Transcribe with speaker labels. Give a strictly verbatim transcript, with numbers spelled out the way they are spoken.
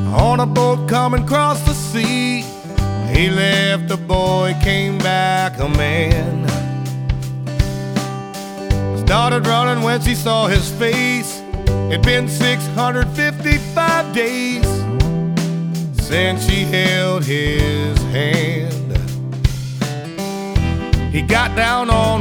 Speaker 1: on a boat coming across the sea. He left a boy, came back a man. Started running when she saw his face. It'd been six hundred fifty-five days since she held his hand. He got down on